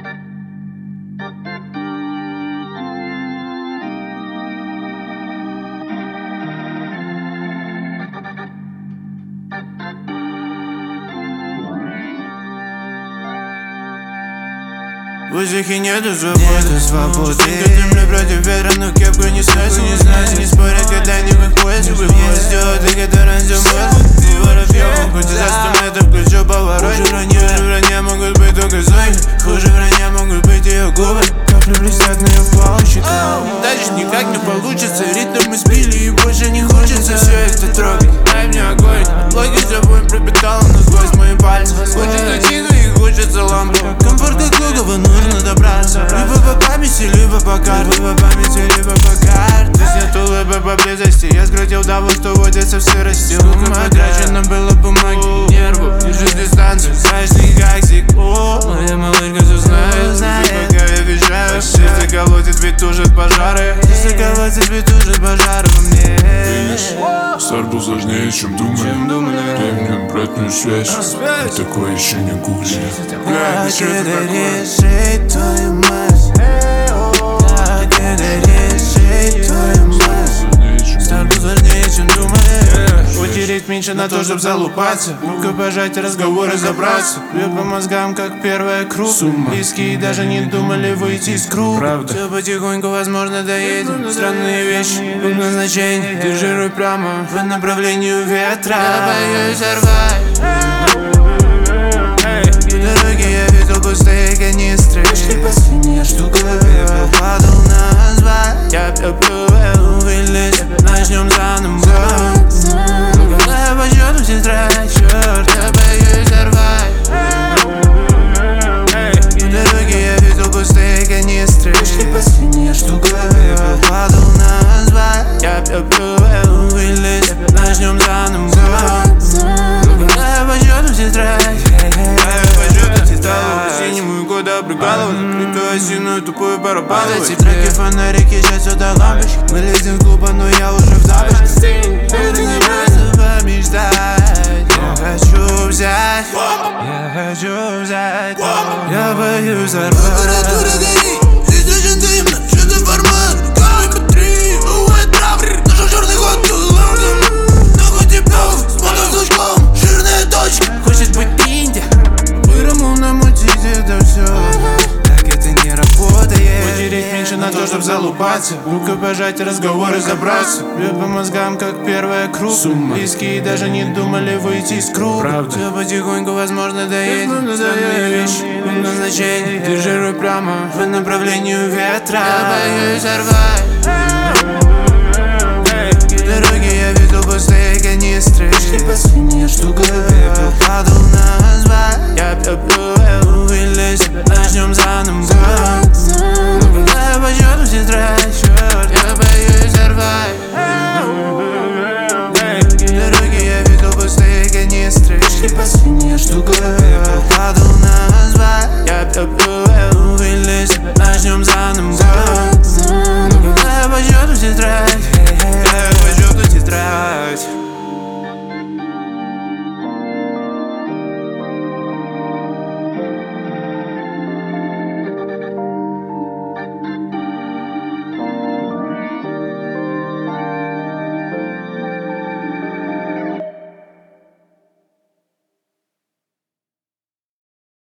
В воздухе нету свободы. Ты мне против ветра, но кепку не сносит, не сносит. Не спорят, когда не выходит, выходит. Ты, который все может. Ты воробьём, хоть и за 100 метров ключу поворот. Хуже вранья могут быть только зои. Хуже вранья могут быть ее губы. Капли блестят на ее палочках. Дальше никак не получится. Ритм мы сбили и больше не хочется все это трогать. Дай мне огонь. Логи с тобой пропитала насквозь мои пальцы. Хочется тихо и хочется лампу. Комфорт как логово, нужно добраться. Либо по памяти, либо по карте. Либо по памяти, либо по карте. Здесь нет улыбы поблизости. Я скрутил того, что водится в сырости. Лука потрачено было бумаги, нервов. Держи дистанцию, знаешь, не как сикло. Моя малышка все знает. И пока я визжаю, сердце колотит, ведь тужат пожары. Сердце колотит, ведь тужат пожары во мне. Старт был сложнее, чем думали. Дай мне обратную связь. И такое еще не гугли. Как это решить твою мать? Как это решить твою мать? Старт был сложнее, чем думали. Утереть меньше на то, чтоб залупаться. Рука пожать, разговоры забраться. Бьет по мозгам, как первая круг. Близкие даже не думали выйти из круга. Все потихоньку, возможно, доедем. Странные вещи, пункт назначения. Держи руль прямо по направлению ветра. Я боюсь сорвать. Дороги я видел пустые канистры. Почти последняя штука. Я падал на асфальт. Я пью, вылез. Начнем заново. Я по счету тетрадь, черт. Я боюсь сорвать. Дороги я видел пустые канистры. Почти последняя штука. Я падал на асфальт. Я пью, вылез. Начнем заново. Я по счету тетрадь. По-синему года обрыгало. Закрытую осиную тупую барабану. Эти треки, фонарики, сейчас сюда лампочки. Мы лезем в клуб, но я уже в тапочках. Разобраться, помечтать. Я хочу взять. Я боюсь взорвать. Здесь очень дымно, что за формат? Камера 3, бывает правый. Нашел черный ход, нахуй тебя, с мотозвучком. Жирная точка, хочет быть ниндзя. Вырому намутить это все. Так это не работает. Утереть меньше на то, чтоб залупаться. Рука пожать, разговоры забраться. Бьет по мозгам, как первая круг. Близкие даже не думали выйти из круга. Все потихоньку, возможно, доедем. Странные вещи, пункт назначения. Держи руль прямо по направлению ветра. Я боюсь сорвать. Дороги я видел пустые канистры. Почти последняя штука. Я падал на асфальт. Я пью, вылез. Начнем заново. Я по счету тетрадь, черт. Я боюсь сорвать. Дороги я видел пустые канистры. Почти последняя штука.